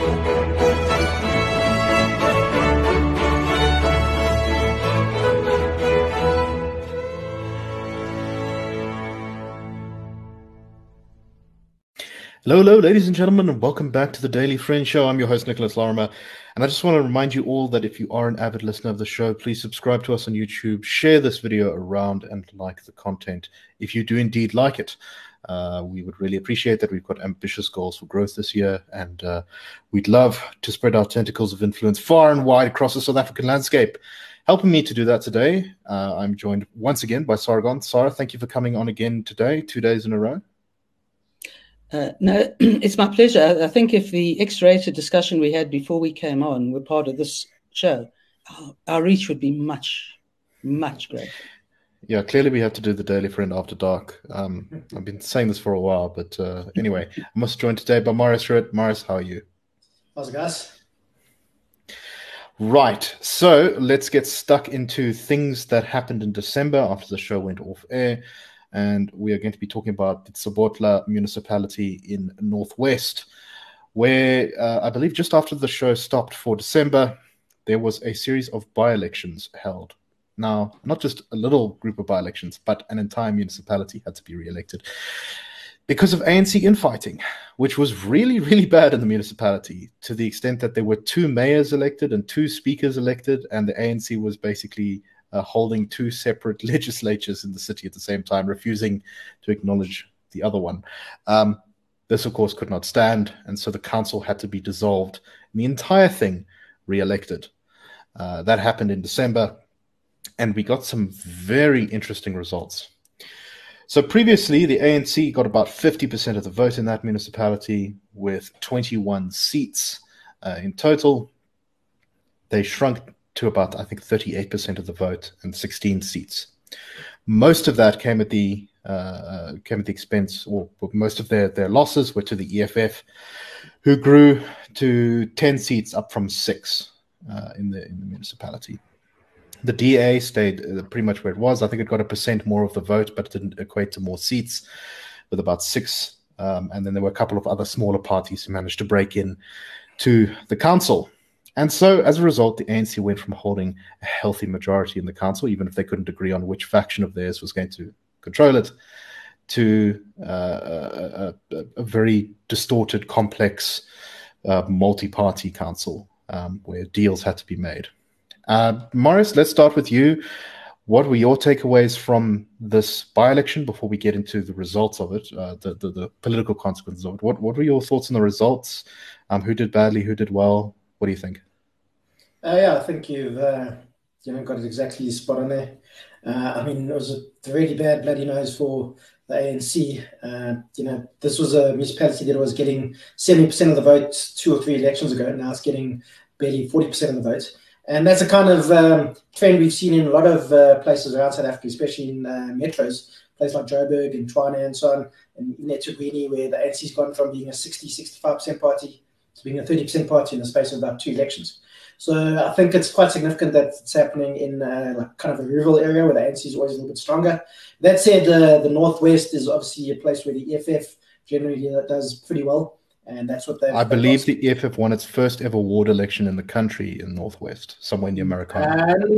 Hello, hello, ladies and gentlemen, and welcome back to the Daily Friend Show. I'm your host, Nicholas Lorimer, and I just want to remind you all that if you are an avid listener of the show, please subscribe to us on YouTube, share this video around, and like the content if you do indeed like it. We would really appreciate that. We've got ambitious goals for growth this year, and we'd love to spread our tentacles of influence far and wide across the South African landscape. Helping me to do that today, I'm joined once again by Sargon. Sarah, thank you for coming on again today, 2 days in a row. No, it's my pleasure. I think if the X-rated discussion we had before we came on were part of this show, our reach would be much, much greater. Yeah, clearly we have to do the Daily Friend after dark. I've been saying this for a while, but anyway, I must join today by Marius Ruud. Marius, how are you? How's it, guys? Right, so let's get stuck into things that happened in December after the show went off air. And we are going to be talking about the Sobotla municipality in Northwest, where I believe just after the show stopped for December, there was a series of by-elections held. Now, not just a little group of by-elections, but an entire municipality had to be re-elected because of ANC infighting, which was really, really bad in the municipality, to the extent that there were 2 mayors elected and 2 speakers elected, and the ANC was basically holding 2 separate legislatures in the city at the same time, refusing to acknowledge the other one. This, of course, could not stand, and so the council had to be dissolved, and the entire thing re-elected. That happened in December, and we got some very interesting results. So previously, the ANC got about 50% of the vote in that municipality, with 21 seats in total. They shrunk to about, I think, 38% of the vote and 16 seats. Most of that came at the expense, or most of their losses were to the EFF, who grew to 10 seats, up from 6 in the municipality. The DA stayed pretty much where it was. I think it got 1% more of the vote, but it didn't equate to more seats, with about 6. And then there were a couple of other smaller parties who managed to break in to the council. And so, as a result, the ANC went from holding a healthy majority in the council, even if they couldn't agree on which faction of theirs was going to control it, to a very distorted, complex, multi-party council where deals had to be made. Marius, let's start with you. What were your takeaways from this by-election before we get into the results of it, the political consequences of it? What were your thoughts on the results? Who did badly? Who did well? What do you think? Yeah, I think you've got it exactly spot on there. I mean, it was a really bad bloody nose for the ANC. This was a municipality that was getting 70% of the vote 2 or 3 elections ago. Now it's getting barely 40% of the vote. And that's a kind of trend we've seen in a lot of places around South Africa, especially in metros, places like Joburg and Tshwane and so on, and eThekwini, where the ANC's gone from being a 60-65% party to being a 30% party in the space of about 2 elections. So I think it's quite significant that it's happening in kind of a rural area where the ANC is always a little bit stronger. That said, the Northwest is obviously a place where the EFF generally does pretty well. And that's what I believe the EFF won its first ever ward election in the country in Northwest, somewhere near Marikana.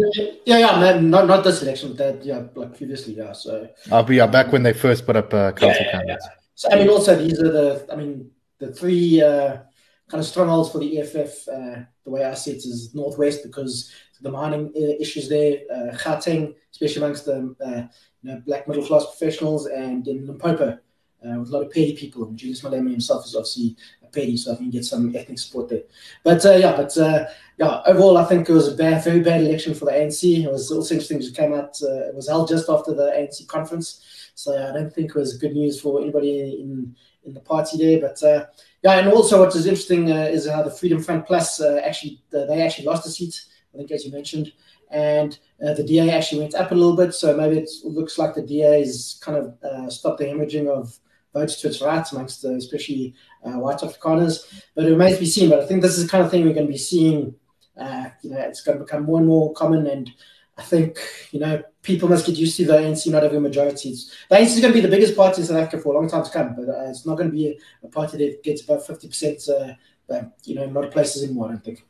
Not this election, but like previously, yeah. So back when they first put up council candidates. So I mean, also these are the 3 kind of strongholds for the EFF. The way I see it is Northwest, because the mining issues there, Gauteng, especially amongst the black middle class professionals, and in Limpopo, with a lot of petty people. And Julius Malema himself is obviously a petty, so I think you get some ethnic support there. But overall, I think it was a very bad election for the ANC. It was also interesting it came out. It was held just after the ANC conference, so I don't think it was good news for anybody in the party there. But and also what is interesting is how the Freedom Front Plus they actually lost a seat, I think, as you mentioned, and the DA actually went up a little bit. So maybe it looks like the DA is kind of stopped the hemorrhaging of votes to its right amongst especially white Afrikaners. But it remains to be seen. But I think this is the kind of thing we're going to be seeing. It's going to become more and more common, and I think people must get used to the ANC not having majorities. The ANC is going to be the biggest party in South Africa for a long time to come, but it's not going to be a party that gets above 50% in a lot of places anymore, I don't think.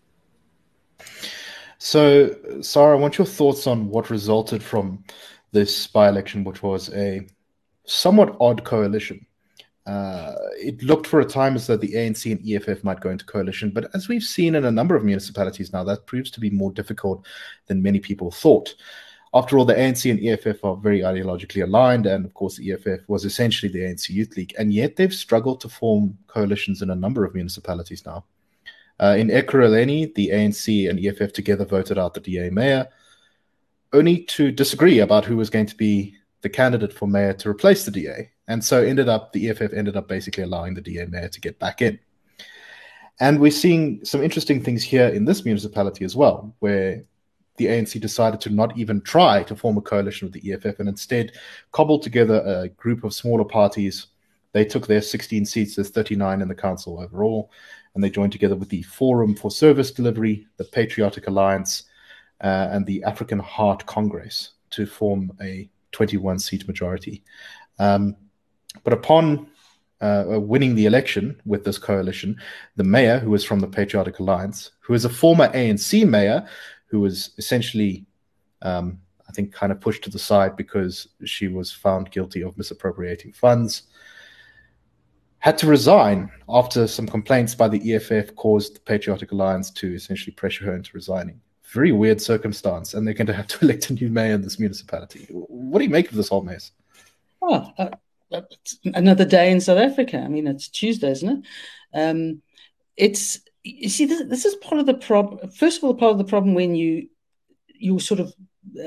So, Sarah, I want your thoughts on what resulted from this by-election, which was a somewhat odd coalition. It looked for a time as though the ANC and EFF might go into coalition, but as we've seen in a number of municipalities now, that proves to be more difficult than many people thought. After all, the ANC and EFF are very ideologically aligned, and of course, the EFF was essentially the ANC Youth League, and yet they've struggled to form coalitions in a number of municipalities now. In Ekurhuleni, the ANC and EFF together voted out the DA mayor, only to disagree about who was going to be the candidate for mayor to replace the DA. And so the EFF ended up basically allowing the DA mayor to get back in. And we're seeing some interesting things here in this municipality as well, where the ANC decided to not even try to form a coalition with the EFF and instead cobbled together a group of smaller parties. They took their 16 seats, there's 39 in the council overall, and they joined together with the Forum for Service Delivery, the Patriotic Alliance, and the African Heart Congress to form a 21-seat majority. But upon winning the election with this coalition, the mayor, who was from the Patriotic Alliance, who is a former ANC mayor, who was essentially, I think, kind of pushed to the side because she was found guilty of misappropriating funds, had to resign after some complaints by the EFF caused the Patriotic Alliance to essentially pressure her into resigning. Very weird circumstance, and they're going to have to elect a new mayor in this municipality. What do you make of this whole mess? Oh, it's another day in South Africa. I mean, it's Tuesday, isn't it? You see, this is part of the problem. First of all, part of the problem when your sort of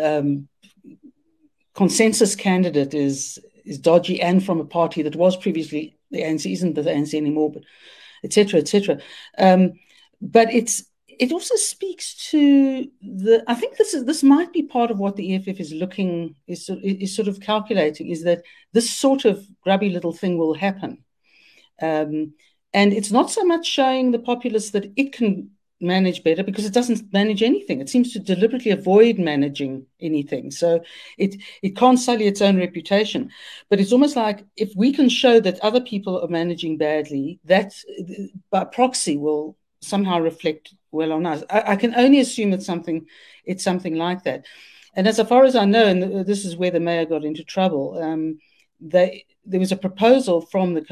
consensus candidate is dodgy and from a party that was previously the ANC, isn't the ANC anymore, but et cetera, et cetera. But it also speaks to I think this might be part of what the EFF is sort of calculating, is that this sort of grubby little thing will happen. And it's not so much showing the populace that it can manage better, because it doesn't manage anything. It seems to deliberately avoid managing anything. So it can't sully its own reputation. But it's almost like if we can show that other people are managing badly, that by proxy will somehow reflect well on us. I can only assume it's something like that. And as far as I know, and this is where the mayor got into trouble, there was a proposal from the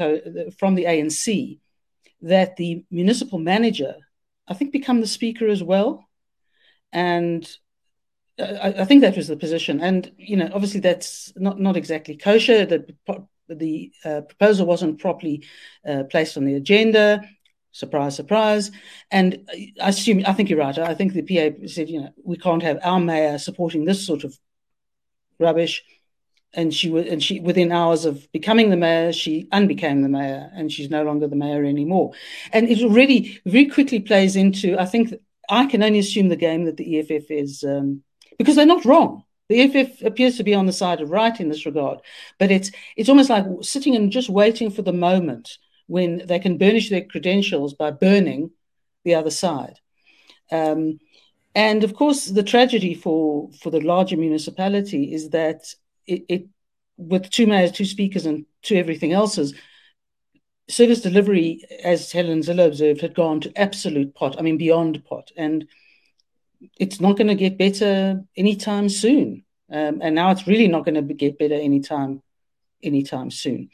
ANC that the municipal manager, I think, become the speaker as well. And I think that was the position. And, obviously that's not exactly kosher. The proposal wasn't properly placed on the agenda. Surprise, surprise. And I think you're right. I think the PA said, we can't have our mayor supporting this sort of rubbish. And she within hours of becoming the mayor, she unbecame the mayor, and she's no longer the mayor anymore. And it already very quickly plays into, I think, I can only assume the game that the EFF is, because they're not wrong. The EFF appears to be on the side of right in this regard, but it's almost like sitting and just waiting for the moment when they can burnish their credentials by burning the other side. And of course, the tragedy for the larger municipality is that it with 2 mayors, 2 speakers, and 2 everything else's, service delivery, as Helen Zille observed, had gone to absolute pot. I mean, beyond pot. And it's not going to get better anytime soon. And now it's really not going to get better anytime soon.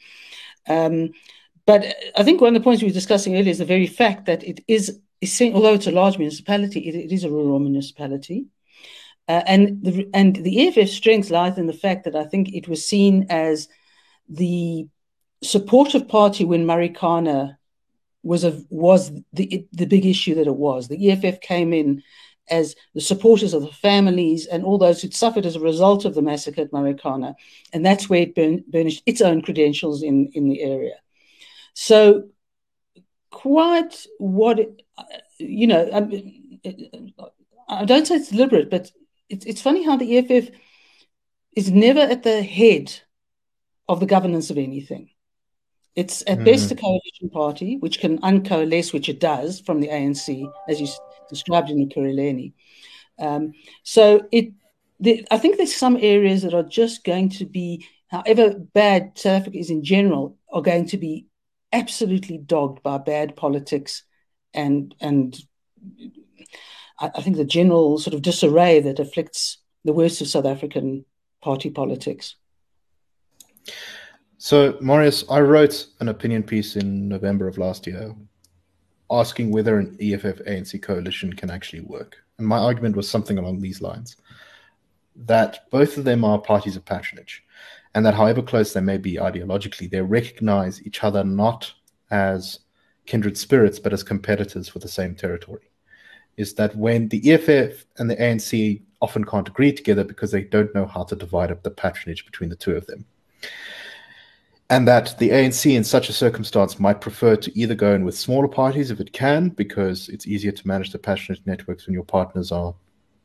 But I think one of the points we were discussing earlier is the very fact that it is, although it's a large municipality, it is a rural municipality. And the EFF strength lies in the fact that I think it was seen as the supportive party when Marikana was the big issue that it was. The EFF came in as the supporters of the families and all those who'd suffered as a result of the massacre at Marikana, and that's where it burnished its own credentials in the area. So, quite what I don't say it's deliberate, but it's funny how the EFF is never at the head of the governance of anything. It's at best a coalition party, which can uncoalesce, which it does, from the ANC, as you described in Ekurhuleni. So I think there's some areas that are just going to be, however bad South Africa is in general, are going to be absolutely dogged by bad politics and I think the general sort of disarray that afflicts the worst of South African party politics. So, Marius, I wrote an opinion piece in November of last year asking whether an EFF-ANC coalition can actually work. And my argument was something along these lines, that both of them are parties of patronage, and that however close they may be ideologically, they recognize each other not as kindred spirits, but as competitors for the same territory. Is that when the EFF and the ANC often can't agree together because they don't know how to divide up the patronage between the two of them. And that the ANC in such a circumstance might prefer to either go in with smaller parties if it can, because it's easier to manage the patronage networks when your partners are,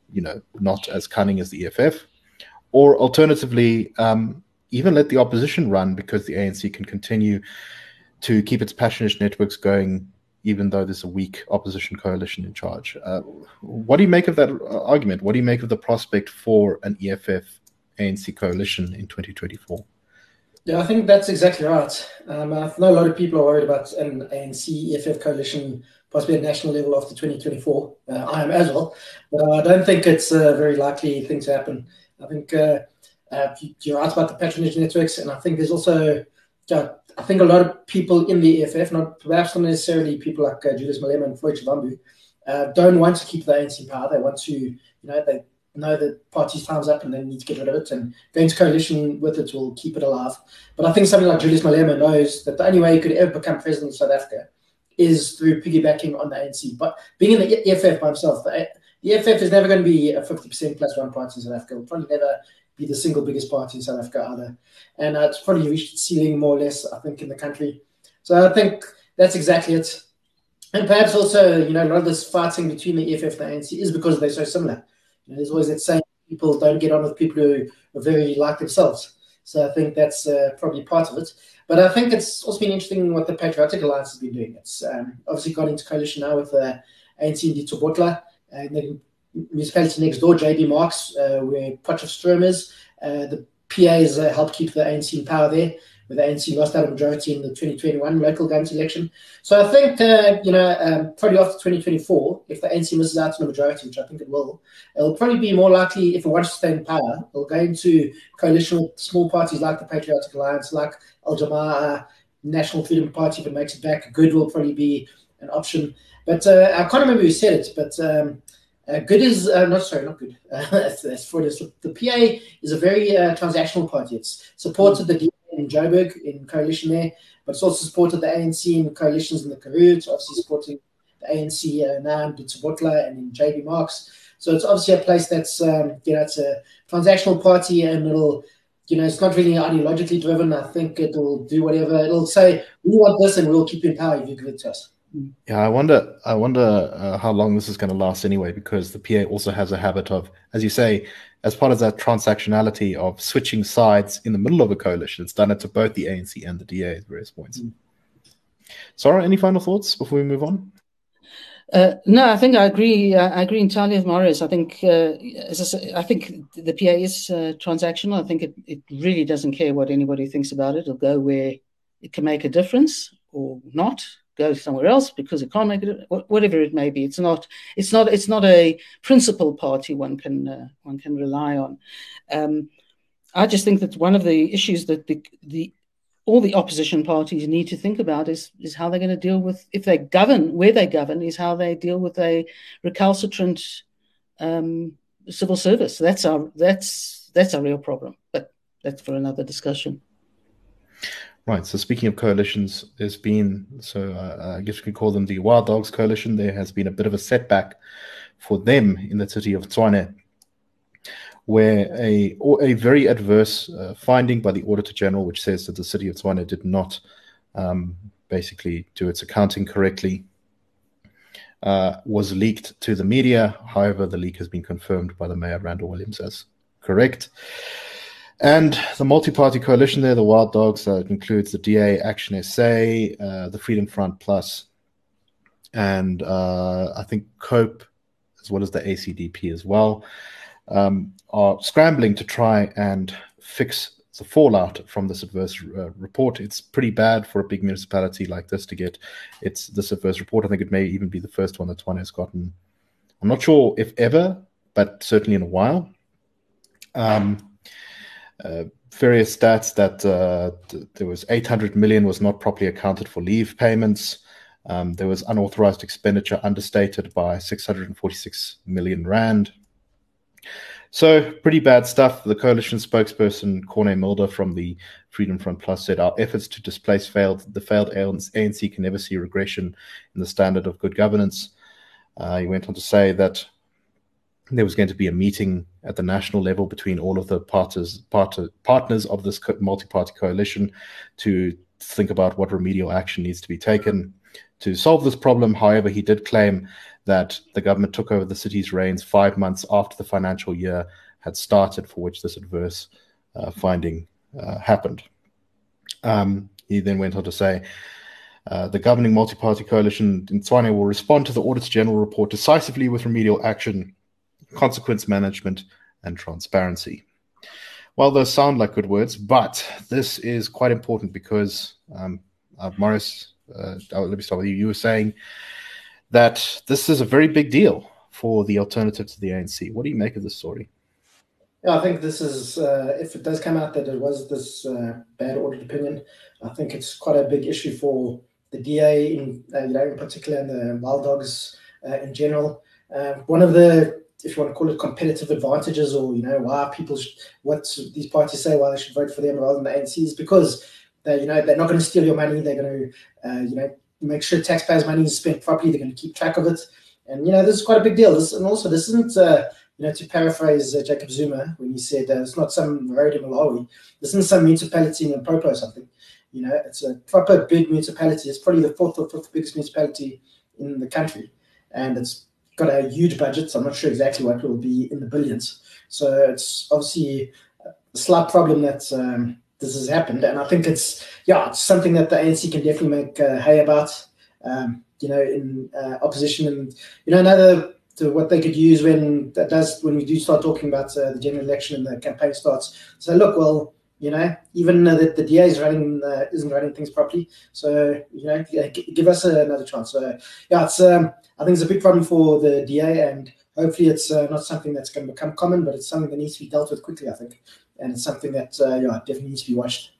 not as cunning as the EFF, or alternatively, even let the opposition run because the ANC can continue to keep its patronage networks going, even though there's a weak opposition coalition in charge. What do you make of that argument? What do you make of the prospect for an EFF-ANC coalition in 2024? Yeah, I think that's exactly right. I know a lot of people are worried about an ANC-EFF coalition possibly at national level after 2024. I am as well, but I don't think it's a very likely thing to happen. I think you're right about the patronage networks, and I think there's also, I think a lot of people in the EFF, perhaps not necessarily people like Julius Malema and Floyd Shivambu, don't want to keep the ANC in power. They want to, they know that party's time's up and they need to get rid of it, and going to coalition with it will keep it alive. But I think something like Julius Malema knows that the only way he could ever become president of South Africa is through piggybacking on the ANC. But being in the EFF by himself, the EFF is never going to be a 50% plus one party in South Africa. It'll probably never be the single biggest party in South Africa either. And it's probably reached its ceiling more or less, I think, in the country. So I think that's exactly it. And perhaps also, a lot of this fighting between the EFF and the ANC is because they're so similar. There's always that saying, people don't get on with people who are very like themselves. So I think that's probably part of it. But I think it's also been interesting what the Patriotic Alliance has been doing. It's obviously got into coalition now with ANC in Ditsobotla, and the municipality next door, JB Marks, where Potchefstroom is. The PAs helped keep the ANC in power there, where the ANC lost out a majority in the 2021 local government election. So I think, probably after 2024, if the ANC misses out on a majority, which I think it will, it'll probably be more likely, if it wants to stay in power, it'll go into coalition with small parties like the Patriotic Alliance, like Al Jamaa, National Freedom Party, if it makes it back. Good will probably be an option. But I can't remember who said it, but Good is, not good. That's for this. The PA is a very transactional party. It's supported the DA in Joburg in coalition there, but it's also supported the ANC in coalitions in the Karoo. It's obviously supporting the ANC now in Ditsobotla and in JB Marks. So it's obviously a place that's, it's a transactional party, and it'll, it's not really ideologically driven. I think it'll do whatever. It'll say, we want this and we'll keep you in power if you give it to us. Yeah, I wonder how long this is going to last anyway, because the PA also has a habit of, as you say, as part of that transactionality of switching sides in the middle of a coalition. It's done it to both the ANC and the DA at various points. Sarah, any final thoughts before we move on? No, I think I agree. I agree entirely with Marius. I think, as I say, I think the PA is transactional. I think it really doesn't care what anybody thinks about it. It'll go where it can make a difference or not. Go somewhere else because it can't make it. Whatever it may be, it's not a principal party one can rely on. I just think that one of the issues that all the opposition parties need to think about is how they're going to deal with, if they govern, where they govern, is how they deal with a recalcitrant civil service. That's our real problem, but that's for another discussion. Right. So speaking of coalitions, there's been, I guess we can call them the Wild Dogs Coalition. There has been a bit of a setback for them in the city of Tshwane, where a very adverse finding by the Auditor General, which says that the city of Tshwane did not basically do its accounting correctly, was leaked to the media. However, the leak has been confirmed by the Mayor, Randall Williams, as correct. And the multi-party coalition there, the Wild Dogs, it includes the DA, Action SA, the Freedom Front Plus, and I think COPE, as well as the ACDP as well, are scrambling to try and fix the fallout from this adverse report. It's pretty bad for a big municipality like this to get this adverse report. I think it may even be the first one that Tshwane has gotten. I'm not sure if ever, but certainly in a while. Various stats that there was 800 million was not properly accounted for leave payments. There was unauthorized expenditure understated by 646 million rand. So pretty bad stuff. The coalition spokesperson Corné Mulder from the Freedom Front Plus said, our efforts to displace the failed ANC can never see regression in the standard of good governance. He went on to say that there was going to be a meeting at the national level between all of the partners of this multi-party coalition to think about what remedial action needs to be taken to solve this problem. However, he did claim that the government took over the city's reins 5 months after the financial year had started, for which this adverse finding happened. He then went on to say, the governing multi-party coalition in Tshwane will respond to the Auditor General report decisively with remedial action, consequence management, and transparency. Well, those sound like good words, but this is quite important because, Morris, let me start with you. You were saying that this is a very big deal for the alternative to the ANC. What do you make of this story? Yeah, I think this is, if it does come out that it was this bad audit opinion, I think it's quite a big issue for the DA in particular, and the Wild Dogs in general. One of the, if you want to call it, competitive advantages, or why what these parties say why they should vote for them rather than the ANC, is because they're not going to steal your money. They're going to make sure taxpayers' money is spent properly. They're going to keep track of it, and this is quite a big deal. This isn't to paraphrase Jacob Zuma when he said it's not some road in Malawi. This isn't some municipality in Limpopo or something. It's a proper big municipality. It's probably the fourth or fifth biggest municipality in the country, and it's got a huge budget. So I'm not sure exactly what it will be in the billions. So it's obviously a slight problem that this has happened, and I think it's something that the ANC can definitely make hay about. In opposition, and another to what they could use when we do start talking about the general election and the campaign starts. So look, well, even the DA isn't running things properly. So give us another chance. So it's I think it's a big problem for the DA, and hopefully it's not something that's going to become common, but it's something that needs to be dealt with quickly, I think, and it's something that definitely needs to be watched.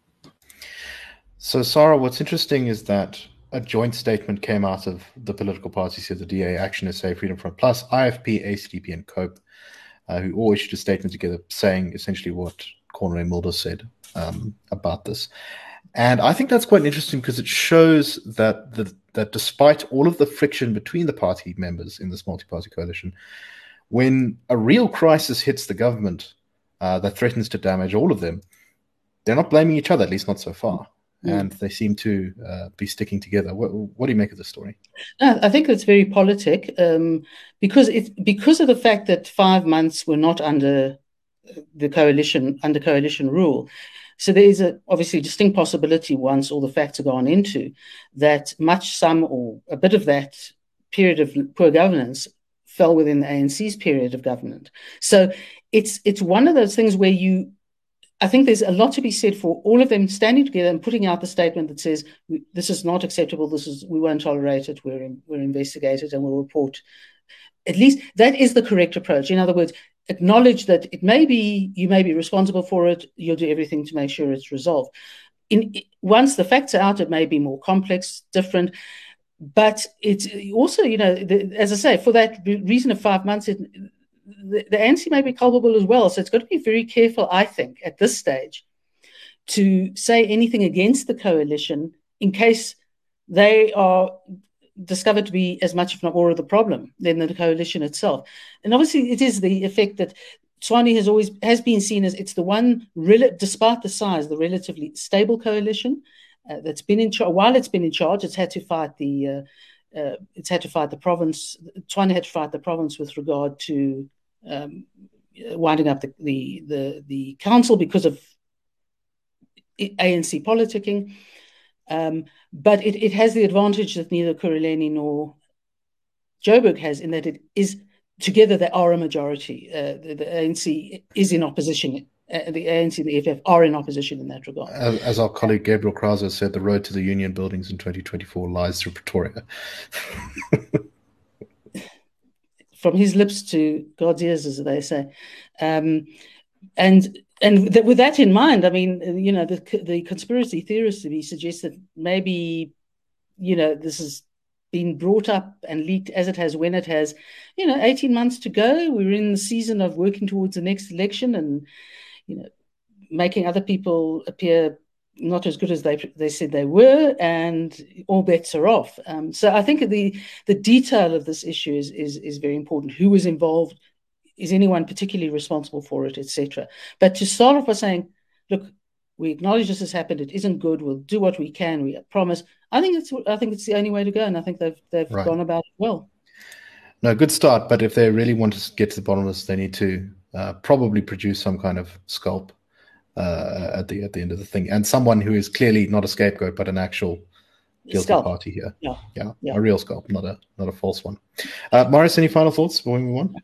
So Sarah, what's interesting is that a joint statement came out of the political parties here, the DA, Action SA, Freedom Front Plus, IFP, ACDP, and COPE, who all issued a statement together saying essentially what Corné Mulder said about this. And I think that's quite interesting because it shows that that despite all of the friction between the party members in this multi-party coalition, when a real crisis hits the government that threatens to damage all of them, they're not blaming each other, at least not so far. And they seem to be sticking together. What do you make of this story? I think it's very politic because of the fact that 5 months were not under coalition rule. So there is obviously a distinct possibility, once all the facts are gone into, that some or a bit of that period of poor governance fell within the ANC's period of government. So it's one of those things where I think there's a lot to be said for all of them standing together and putting out the statement that says this is not acceptable. We won't tolerate it. We're investigated and we'll report. At least that is the correct approach. In other words, acknowledge that you may be responsible for it. You'll do everything to make sure it's resolved. Once the facts are out, it may be more complex, different, but it's also, as I say, for that reason of 5 months, the ANC may be culpable as well. So it's got to be very careful, I think, at this stage, to say anything against the coalition in case they are discovered to be as much, if not more, of the problem than the coalition itself. And obviously, it is the effect that Tshwane has been seen as it's the one, despite the size, the relatively stable coalition that's been in charge. While it's been in charge, it's had to fight the province. Tshwane had to fight the province with regard to winding up the council because of ANC politicking. But it has the advantage that neither Kuruleni nor Joburg has, in that it is together they are a majority. The ANC is in opposition the ANC and the EFF are in opposition in that regard. As our colleague Gabriel Krauser said, the road to the union buildings in 2024 lies through Pretoria. From his lips to God's ears, as they say. With that in mind, I mean, the conspiracy theorists to me suggest that maybe, this has been brought up and leaked as it has, when it has, 18 months to go. We're in the season of working towards the next election and, making other people appear not as good as they said they were, and all bets are off. So I think the detail of this issue is very important. Who was involved? Is anyone particularly responsible for it, etc.? But to start off by saying, look, we acknowledge this has happened. It isn't good. We'll do what we can. We promise. I think it's the only way to go, and I think they've gone about it well. No, good start. But if they really want to get to the bottom of this, they need to probably produce some kind of scalp at the end of the thing, and someone who is clearly not a scapegoat, but an actual guilty party here. Yeah, a real scalp, not a false one. Maurice, any final thoughts before we move on?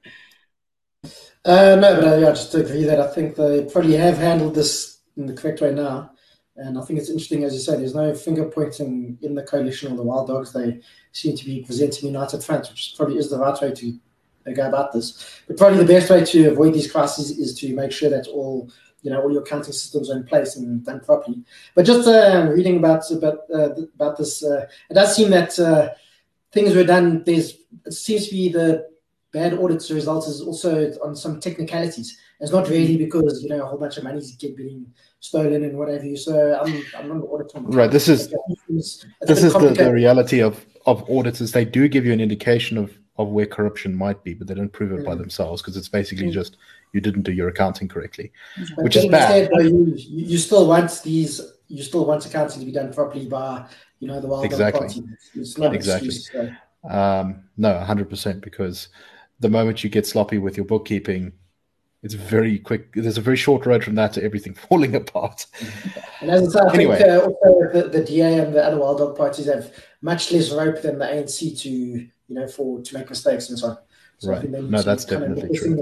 No, but just to agree that I think they probably have handled this in the correct way now. And I think it's interesting, as you say, there's no finger pointing in the coalition or the Wild Dogs. They seem to be presenting united front, which probably is the right way to go about this. But probably the best way to avoid these crises is to make sure that all your accounting systems are in place and done properly. But just reading about this, it does seem that things were done. It seems to be the bad audits result is also on some technicalities. It's not really because a whole bunch of money is being stolen and whatever you. So I'm not an auditor. Right. This is the reality of audits. Is they do give you an indication of where corruption might be, but they don't prove it by themselves, because it's basically just you didn't do your accounting correctly, which is bad. You still want accounting to be done properly by the Wild Dog Party. It's not exactly. Excuse, so. No, 100%, because the moment you get sloppy with your bookkeeping, it's very quick. There's a very short road from that to everything falling apart. And as I think also the DA and the other Wild Dog parties have much less rope than the ANC to make mistakes and so on. So right. No, that's definitely true.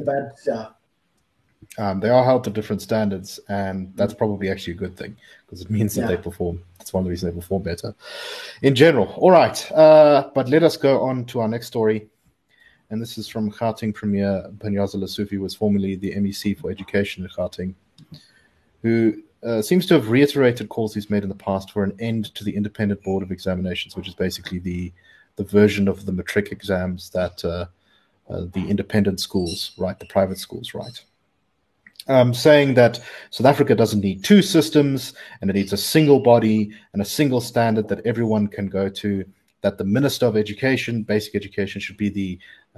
They are held to different standards, and that's probably actually a good thing, because it means that they perform. That's one of the reasons they perform better in general. All right, but let us go on to our next story. And this is from Gauteng Premier Panyaza Lesufi, who was formerly the MEC for Education in Gauteng, who seems to have reiterated calls he's made in the past for an end to the Independent Board of Examinations, which is basically the version of the matric exams that the independent schools write, the private schools write. Saying that South Africa doesn't need two systems, and it needs a single body and a single standard that everyone can go to, that the Minister of Education, basic education, should be the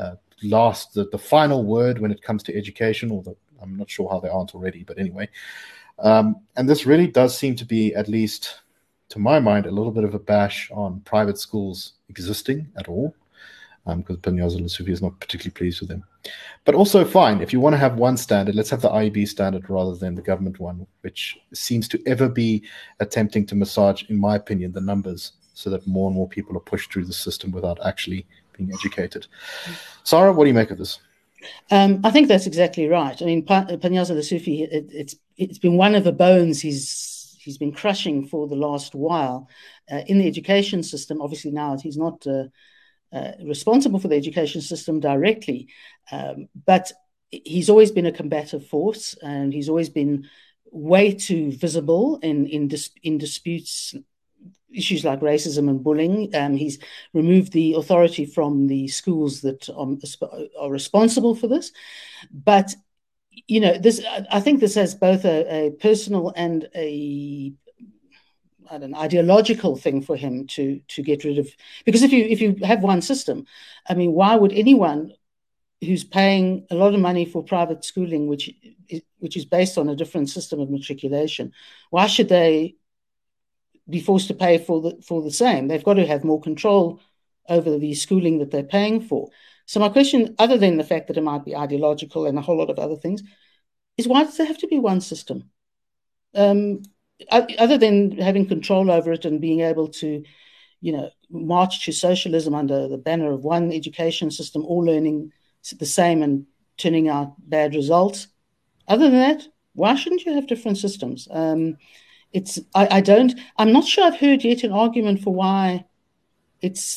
final word when it comes to education, although I'm not sure how they aren't already, but anyway. And this really does seem to be, at least to my mind, a little bit of a bash on private schools existing at all, because Panyaza Lesufi is not particularly pleased with them. But also, fine, if you want to have one standard, let's have the IEB standard rather than the government one, which seems to ever be attempting to massage, in my opinion, the numbers so that more and more people are pushed through the system without actually being educated. Sarah, what do you make of this? I think that's exactly right. I mean, Panyaza Lesufi, it's been one of the bones he's been crushing for the last while in the education system. Obviously, now he's not responsible for the education system directly, but he's always been a combative force, and he's always been way too visible in disputes, issues like racism and bullying. He's removed the authority from the schools that are responsible for this. But, I think this has both a personal and an ideological thing for him to get rid of. Because if you have one system, I mean, why would anyone who's paying a lot of money for private schooling, which is based on a different system of matriculation, why should they be forced to pay for the same? They've got to have more control over the schooling that they're paying for. So my question, other than the fact that it might be ideological and a whole lot of other things, is why does there have to be one system? Other than having control over it and being able to, march to socialism under the banner of one education system, all learning the same and turning out bad results. Other than that, Why shouldn't you have different systems? I'm not sure I've heard yet an argument for why it's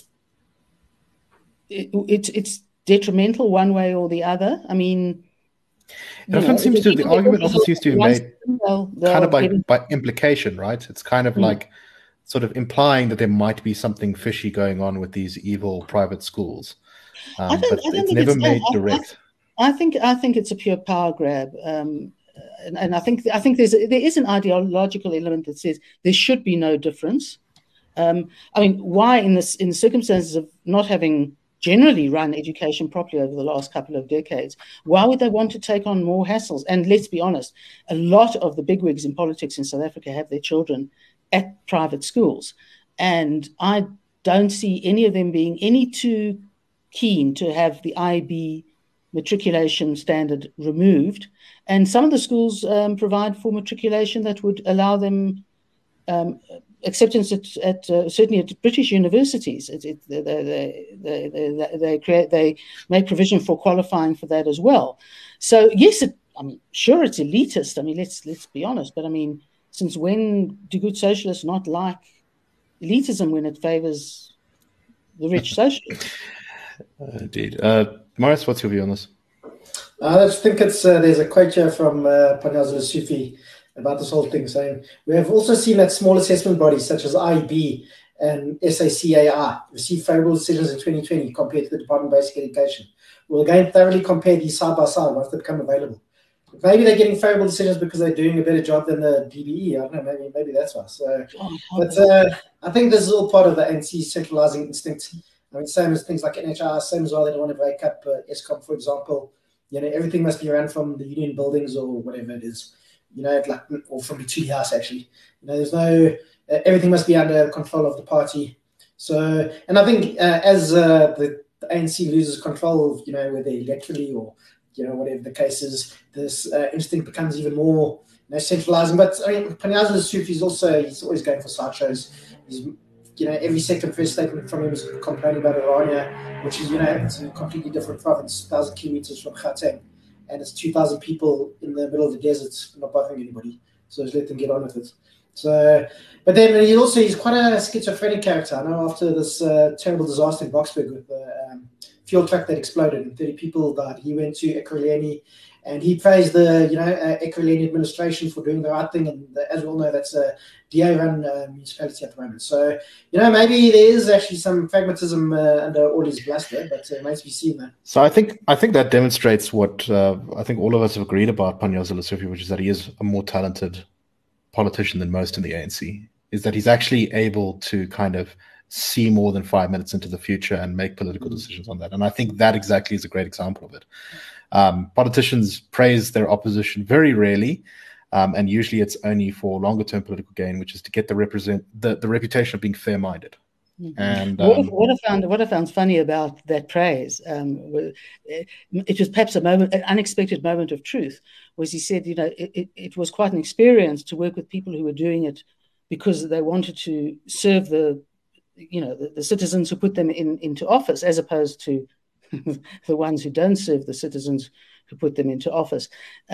detrimental one way or the other. I mean, the argument often seems to be made kind of by implication, right? It's kind of like sort of implying that there might be something fishy going on with these evil private schools, but it's never made direct. I think it's a pure power grab, and I think there is an ideological element that says there should be no difference. I mean, why in the circumstances of not having generally run education properly over the last couple of decades, why would they want to take on more hassles? And let's be honest, a lot of the bigwigs in politics in South Africa have their children at private schools, and I don't see any of them being any too keen to have the IB matriculation standard removed. And some of the schools provide for matriculation that would allow them acceptance at certainly at British universities. They make provision for qualifying for that as well. So yes, sure, it's elitist. I mean, let's be honest. But I mean, since when do good socialists not like elitism when it favors the rich socialists? Indeed. Marius, what's your view on this? I just think there's a quote here from Panyaza Lesufi about this whole thing, saying, we have also seen that small assessment bodies such as IEB and SACAI received favorable decisions in 2020 compared to the Department of Basic Education. We'll again thoroughly compare these side by side once they become available. Maybe they're getting favorable decisions because they're doing a better job than the DBE. I don't know, maybe that's why. So, but I think this is all part of the ANC centralizing instinct. I mean, same as things like NHR, same as well, they don't want to break up ESCOM, for example. Everything must be run from the union buildings or whatever it is. Or from the Tuli House, actually. There's no, everything must be under control of the party. So, and I think as the ANC loses control, whether electorally or, whatever the case is, this instinct becomes even more centralizing. But I mean, Panyaza Lesufi he's always going for sideshows. He's, every second first statement from him is complaining about Orania, which is, it's a completely different province, 1,000 kilometers from Gauteng. And it's 2,000 people in the middle of the desert, not bothering anybody. So just let them get on with it. So, but then he's quite a schizophrenic character. I know after this terrible disaster in Boksburg with the fuel truck that exploded and 30 people died, he went to Ekurhuleni and he praised the Ekurhuleni administration for doing the right thing. And as we all know, that's a DA-run municipality at the moment. So, maybe there is actually some pragmatism under all his bluster, but it remains to be seen there. So I think that demonstrates what I think all of us have agreed about Panyaza Lesufi, which is that he is a more talented politician than most in the ANC, is that he's actually able to kind of see more than 5 minutes into the future and make political decisions on that. And I think that exactly is a great example of it. Politicians praise their opposition very rarely, and usually it's only for longer-term political gain, which is to get the reputation of being fair-minded. Mm-hmm. And what I found funny about that praise, it was perhaps an unexpected moment of truth, was he said, it was quite an experience to work with people who were doing it because they wanted to serve the citizens who put them into office, as opposed to the ones who don't serve the citizens who put them into office.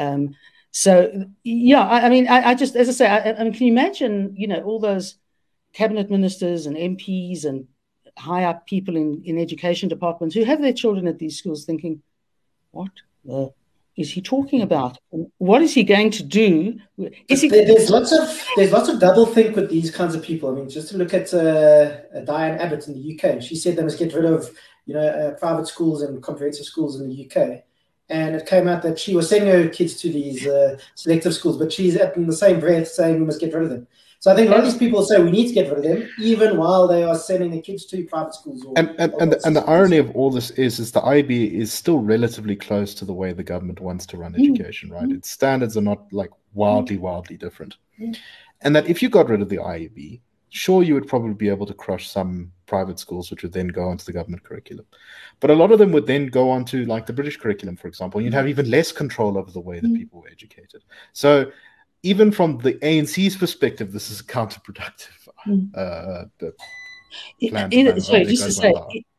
So, yeah, I just, as I say, I mean, can you imagine, all those cabinet ministers and MPs and high up people in education departments who have their children at these schools thinking, what is he talking about? What is he going to do? There's lots of double think with these kinds of people. I mean, just to look at Diane Abbott in the UK, she said they must get rid of private schools and comprehensive schools in the UK. And it came out that she was sending her kids to these selective schools, but she's in the same breath saying we must get rid of them. So I think a lot of these people say we need to get rid of them, even while they are sending their kids to private schools. And the irony of all this is the IB is still relatively close to the way the government wants to run education, right? Its standards are not like wildly different. And that if you got rid of the IEB, sure, you would probably be able to crush some private schools, which would then go onto the government curriculum. But a lot of them would then go on to like the British curriculum, for example, and you'd have even less control over the way that people were educated. So even from the ANC's perspective, this is counterproductive.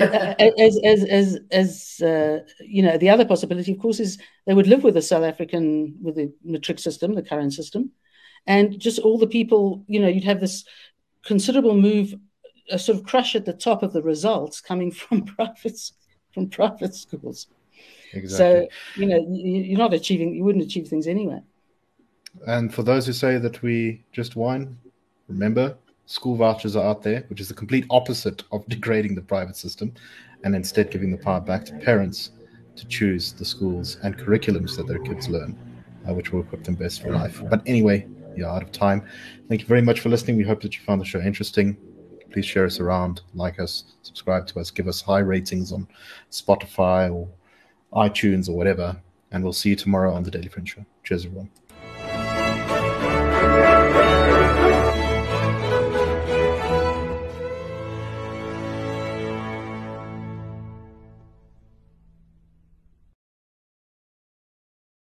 The other possibility, of course, is they would live with the matric system, the current system, and just all the people, you'd have this considerable move, a sort of crush at the top of the results coming from private schools. Exactly. So, you wouldn't achieve things anyway. And for those who say that we just whine, remember, school vouchers are out there, which is the complete opposite of degrading the private system, and instead giving the power back to parents to choose the schools and curriculums that their kids learn, which will equip them best for life. But anyway, you're out of time. Thank you very much for listening. We hope that you found the show interesting. Please share us around, like us, subscribe to us, give us high ratings on Spotify or iTunes or whatever. And we'll see you tomorrow on The Daily Print Show. Cheers, everyone.